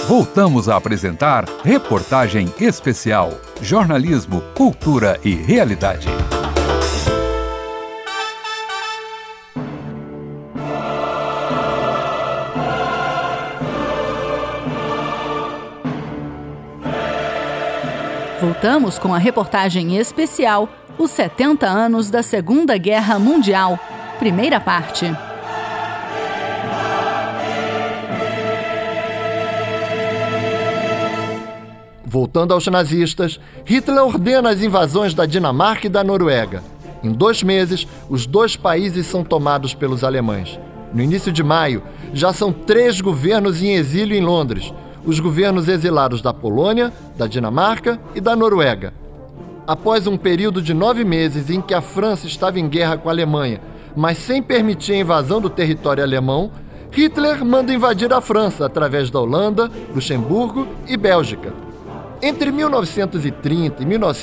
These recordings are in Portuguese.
Voltamos a apresentar Reportagem Especial. Jornalismo, cultura e realidade. Voltamos com a reportagem especial Os 70 anos da Segunda Guerra Mundial. Primeira parte. Voltando aos nazistas, Hitler ordena as invasões da Dinamarca e da Noruega. Em 2 meses, os 2 países são tomados pelos alemães. No início de maio, já são 3 governos em exílio em Londres. Os governos exilados da Polônia, da Dinamarca e da Noruega. Após um período de 9 meses em que a França estava em guerra com a Alemanha, mas sem permitir a invasão do território alemão, Hitler manda invadir a França através da Holanda, Luxemburgo e Bélgica. Entre 1930 e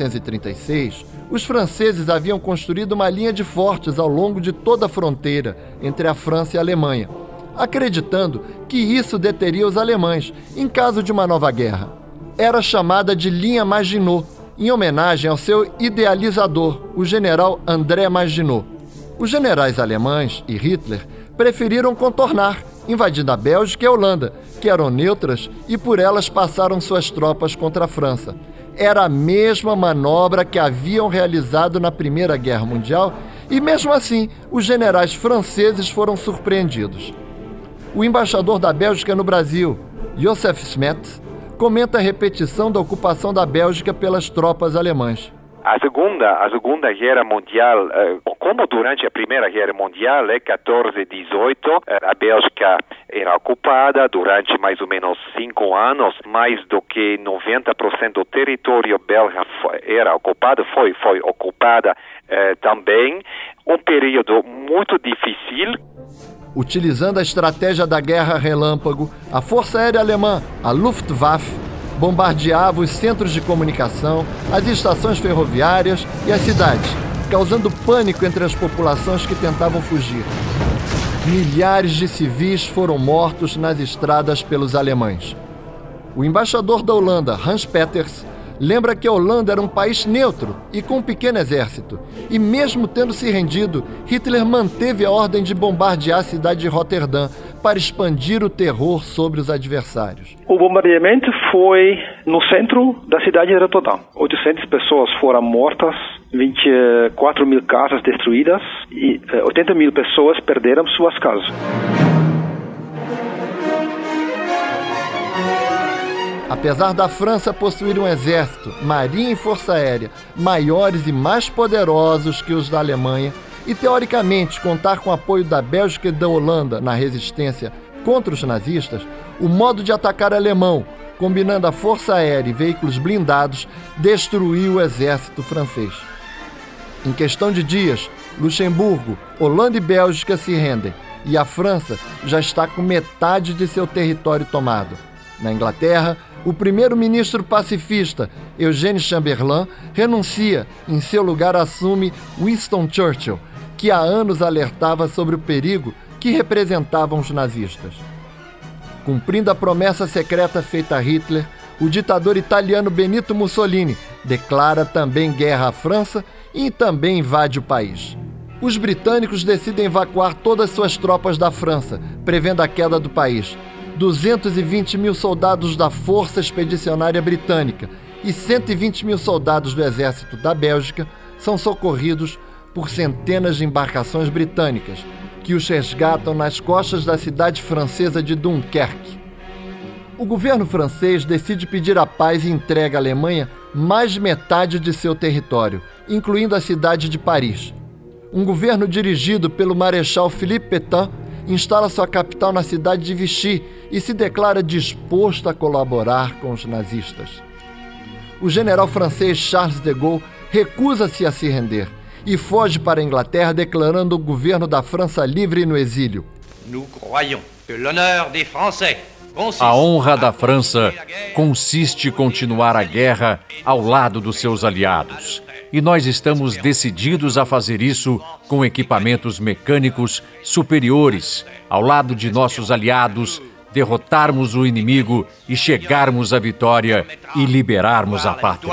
1936, os franceses haviam construído uma linha de fortes ao longo de toda a fronteira entre a França e a Alemanha, acreditando que isso deteria os alemães em caso de uma nova guerra. Era chamada de Linha Maginot, em homenagem ao seu idealizador, o general André Maginot. Os generais alemães e Hitler preferiram contornar, invadindo a Bélgica e a Holanda, que eram neutras, e por elas passaram suas tropas contra a França. Era a mesma manobra que haviam realizado na Primeira Guerra Mundial, e mesmo assim, os generais franceses foram surpreendidos. O embaixador da Bélgica no Brasil, Joseph Smet, comenta a repetição da ocupação da Bélgica pelas tropas alemãs. A Segunda Guerra Mundial, como durante a Primeira Guerra Mundial, 14 e 18, a Bélgica era ocupada durante mais ou menos 5 anos, mais do que 90% do território belga era ocupado, foi ocupada também. Um período muito difícil. Utilizando a estratégia da guerra relâmpago, a Força Aérea Alemã, a Luftwaffe, bombardeava os centros de comunicação, as estações ferroviárias e as cidades, causando pânico entre as populações que tentavam fugir. Milhares de civis foram mortos nas estradas pelos alemães. O embaixador da Holanda, Hans Peters, lembra que a Holanda era um país neutro e com um pequeno exército. E mesmo tendo se rendido, Hitler manteve a ordem de bombardear a cidade de Roterdã para expandir o terror sobre os adversários. O bombardeamento foi no centro da cidade de Roterdã. 800 pessoas foram mortas, 24 mil casas destruídas e 80 mil pessoas perderam suas casas. Apesar da França possuir um exército, marinha e força aérea maiores e mais poderosos que os da Alemanha e, teoricamente, contar com o apoio da Bélgica e da Holanda na resistência contra os nazistas, o modo de atacar alemão, combinando a força aérea e veículos blindados, destruiu o exército francês. Em questão de dias, Luxemburgo, Holanda e Bélgica se rendem e a França já está com metade de seu território tomado. Na Inglaterra, o primeiro-ministro pacifista, Eugène Chamberlain, renuncia. Em seu lugar assume Winston Churchill, que há anos alertava sobre o perigo que representavam os nazistas. Cumprindo a promessa secreta feita a Hitler, o ditador italiano Benito Mussolini declara também guerra à França e também invade o país. Os britânicos decidem evacuar todas suas tropas da França, prevendo a queda do país. 220 mil soldados da Força Expedicionária Britânica e 120 mil soldados do Exército da Bélgica são socorridos por centenas de embarcações britânicas, que os resgatam nas costas da cidade francesa de Dunkerque. O governo francês decide pedir a paz e entrega à Alemanha mais de metade de seu território, incluindo a cidade de Paris. Um governo dirigido pelo Marechal Philippe Pétain instala sua capital na cidade de Vichy e se declara disposto a colaborar com os nazistas. O general francês Charles de Gaulle recusa-se a se render e foge para a Inglaterra, declarando o governo da França livre no exílio. A honra da França consiste em continuar a guerra ao lado dos seus aliados. E nós estamos decididos a fazer isso com equipamentos mecânicos superiores, ao lado de nossos aliados derrotarmos o inimigo e chegarmos à vitória e liberarmos a pátria.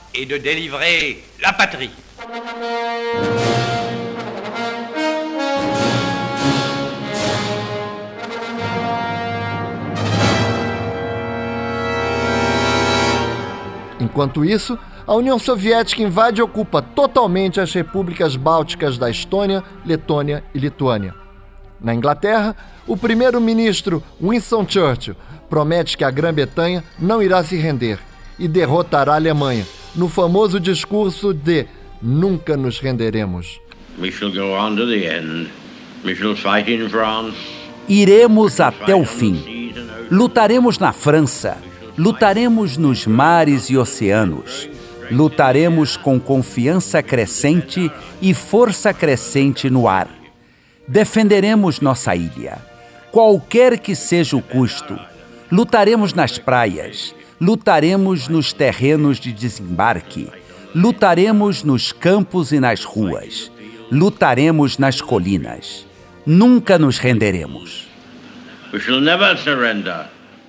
Enquanto isso, a União Soviética invade e ocupa totalmente as repúblicas bálticas da Estônia, Letônia e Lituânia. Na Inglaterra, o primeiro-ministro Winston Churchill promete que a Grã-Bretanha não irá se render e derrotará a Alemanha no famoso discurso de "Nunca nos renderemos". Iremos até o fim. Lutaremos na França. Lutaremos nos mares e oceanos. Lutaremos com confiança crescente e força crescente no ar. Defenderemos nossa ilha, qualquer que seja o custo. Lutaremos nas praias. Lutaremos nos terrenos de desembarque. Lutaremos nos campos e nas ruas. Lutaremos nas colinas. Nunca nos renderemos. We shall never surrender.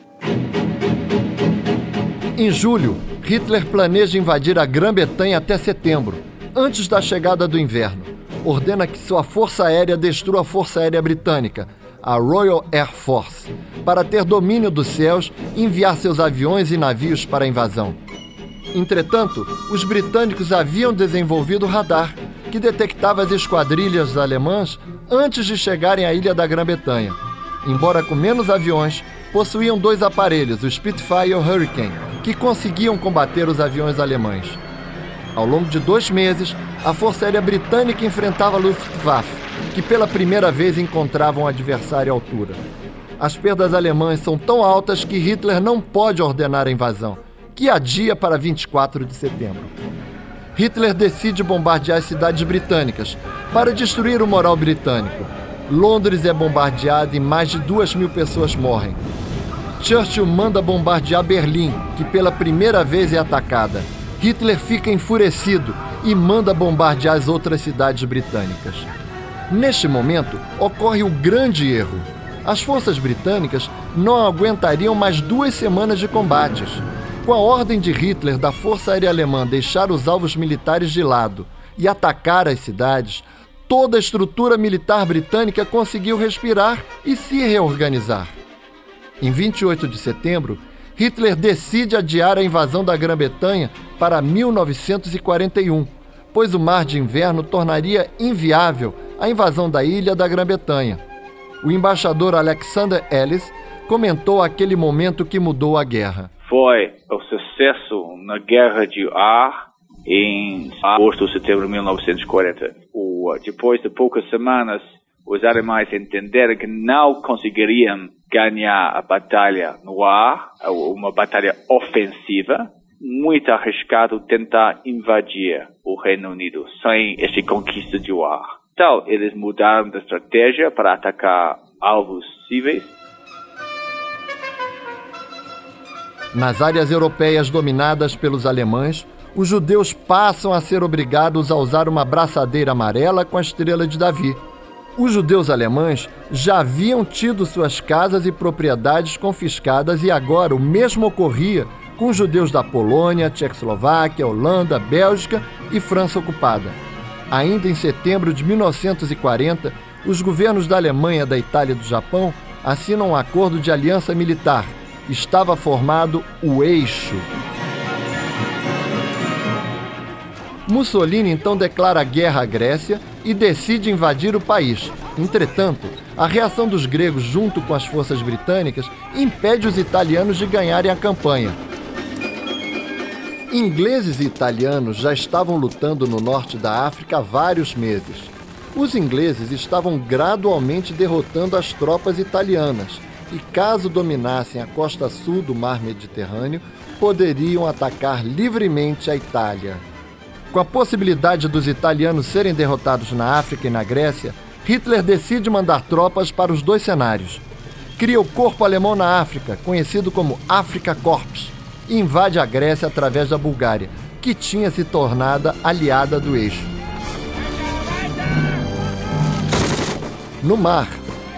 Em julho, Hitler planeja invadir a Grã-Bretanha até setembro, antes da chegada do inverno. Ordena que sua força aérea destrua a Força Aérea Britânica, a Royal Air Force, para ter domínio dos céus e enviar seus aviões e navios para a invasão. Entretanto, os britânicos haviam desenvolvido radar, que detectava as esquadrilhas alemãs antes de chegarem à ilha da Grã-Bretanha. Embora com menos aviões, possuíam 2 aparelhos, o Spitfire e o Hurricane, que conseguiam combater os aviões alemães. Ao longo de 2 meses, a Força Aérea Britânica enfrentava a Luftwaffe, que pela primeira vez encontrava um adversário à altura. As perdas alemãs são tão altas que Hitler não pode ordenar a invasão, que adia para 24 de setembro. Hitler decide bombardear as cidades britânicas para destruir o moral britânico. Londres é bombardeada e mais de 2.000 pessoas morrem. Churchill manda bombardear Berlim, que pela primeira vez é atacada. Hitler fica enfurecido e manda bombardear as outras cidades britânicas. Neste momento, ocorre o grande erro. As forças britânicas não aguentariam mais 2 semanas de combates. Com a ordem de Hitler da Força Aérea Alemã deixar os alvos militares de lado e atacar as cidades, toda a estrutura militar britânica conseguiu respirar e se reorganizar. Em 28 de setembro, Hitler decide adiar a invasão da Grã-Bretanha para 1941, pois o mar de inverno tornaria inviável a invasão da ilha da Grã-Bretanha. O embaixador Alexander Ellis comentou aquele momento que mudou a guerra. Foi o sucesso na Guerra de Ar em agosto ou setembro de 1940. Depois de poucas semanas, os alemães entenderam que não conseguiriam ganhar a batalha no ar, uma batalha ofensiva. Muito arriscado tentar invadir o Reino Unido sem essa conquista de ar. Então, eles mudaram de estratégia para atacar alvos civis. Nas áreas europeias dominadas pelos alemães, os judeus passam a ser obrigados a usar uma braçadeira amarela com a estrela de Davi. Os judeus alemães já haviam tido suas casas e propriedades confiscadas e agora o mesmo ocorria com os judeus da Polônia, Tchecoslováquia, Holanda, Bélgica e França ocupada. Ainda em setembro de 1940, os governos da Alemanha, da Itália e do Japão assinam um acordo de aliança militar. Estava formado o Eixo. Mussolini então declara guerra à Grécia e decide invadir o país. Entretanto, a reação dos gregos junto com as forças britânicas impede os italianos de ganharem a campanha. Ingleses e italianos já estavam lutando no norte da África há vários meses. Os ingleses estavam gradualmente derrotando as tropas italianas e, caso dominassem a costa sul do mar Mediterrâneo, poderiam atacar livremente a Itália. Com a possibilidade dos italianos serem derrotados na África e na Grécia, Hitler decide mandar tropas para os 2 cenários. Cria o Corpo Alemão na África, conhecido como Afrika Korps, e invade a Grécia através da Bulgária, que tinha se tornado aliada do Eixo. No mar,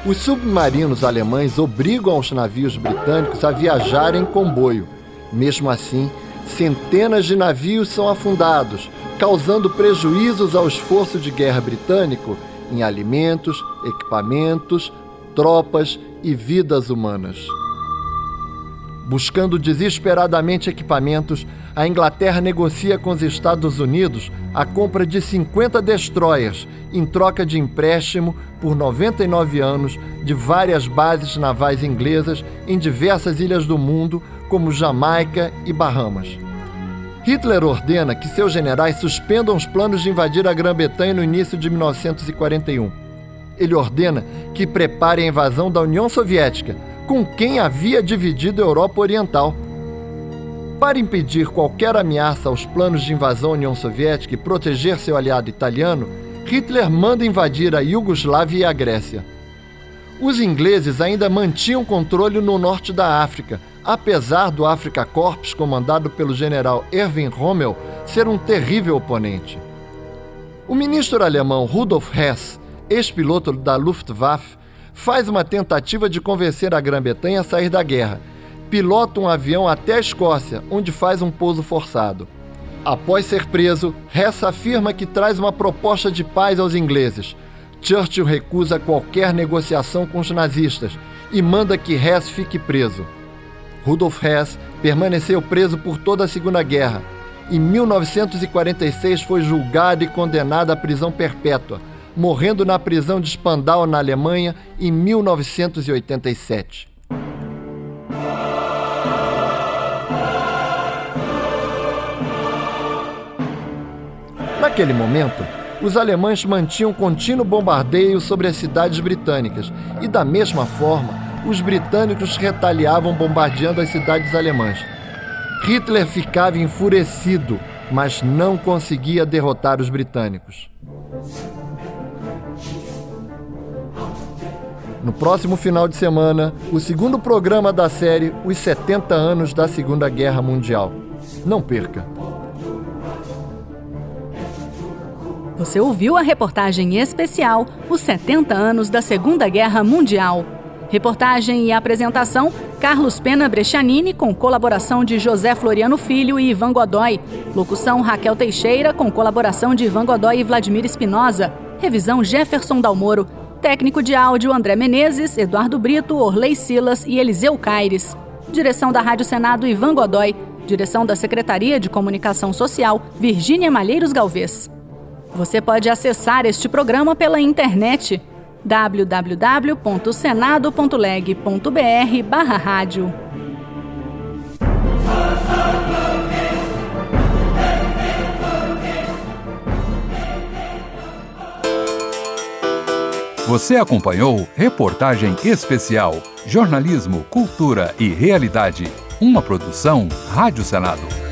Os submarinos alemães obrigam os navios britânicos a viajar em comboio. Mesmo assim, centenas de navios são afundados, causando prejuízos ao esforço de guerra britânico em alimentos, equipamentos, tropas e vidas humanas. Buscando desesperadamente equipamentos, a Inglaterra negocia com os Estados Unidos a compra de 50 destroyers em troca de empréstimo por 99 anos de várias bases navais inglesas em diversas ilhas do mundo, como Jamaica e Bahamas. Hitler ordena que seus generais suspendam os planos de invadir a Grã-Bretanha no início de 1941. Ele ordena que preparem a invasão da União Soviética, com quem havia dividido a Europa Oriental. Para impedir qualquer ameaça aos planos de invasão à União Soviética e proteger seu aliado italiano, Hitler manda invadir a Iugoslávia e a Grécia. Os ingleses ainda mantinham controle no norte da África, apesar do Afrika Korps, comandado pelo general Erwin Rommel, ser um terrível oponente. O ministro alemão Rudolf Hess, ex-piloto da Luftwaffe, faz uma tentativa de convencer a Grã-Bretanha a sair da guerra. Pilota um avião até a Escócia, onde faz um pouso forçado. Após ser preso, Hess afirma que traz uma proposta de paz aos ingleses. Churchill recusa qualquer negociação com os nazistas e manda que Hess fique preso. Rudolf Hess permaneceu preso por toda a Segunda Guerra. Em 1946 foi julgado e condenado à prisão perpétua, morrendo na prisão de Spandau, na Alemanha, em 1987. Naquele momento, os alemães mantinham contínuo bombardeio sobre as cidades britânicas e, da mesma forma, os britânicos retaliavam bombardeando as cidades alemãs. Hitler ficava enfurecido, mas não conseguia derrotar os britânicos. No próximo final de semana, o segundo programa da série Os 70 Anos da Segunda Guerra Mundial. Não perca! Você ouviu a reportagem especial Os 70 Anos da Segunda Guerra Mundial. Reportagem e apresentação, Carlos Pena Breccianini, com colaboração de José Floriano Filho e Ivan Godoy. Locução, Raquel Teixeira, com colaboração de Ivan Godoy e Vladimir Espinosa. Revisão, Jefferson Dalmoro. Técnico de áudio, André Menezes, Eduardo Brito, Orley Silas e Eliseu Caires. Direção da Rádio Senado, Ivan Godoy. Direção da Secretaria de Comunicação Social, Virgínia Malheiros Galvez. Você pode acessar este programa pela internet www.senado.leg.br/rádio. Você acompanhou Reportagem Especial, Jornalismo, Cultura e Realidade, uma produção Rádio Senado.